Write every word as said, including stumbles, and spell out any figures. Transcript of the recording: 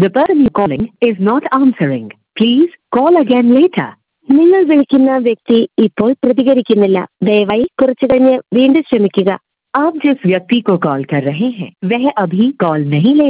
The person you're calling is not answering. Please call again later. നിങ്ങൾ വിളിക്കുന്ന വ്യക്തി ഇപ്പോൾ പ്രതികരിക്കുന്നില്ല. ദയവായി കുറച്ചു കഴിഞ്ഞ് വീണ്ടും ശ്രമിക്കുക. आप जिस व्यक्ति को कॉल कर रहे हैं वह अभी कॉल नहीं ले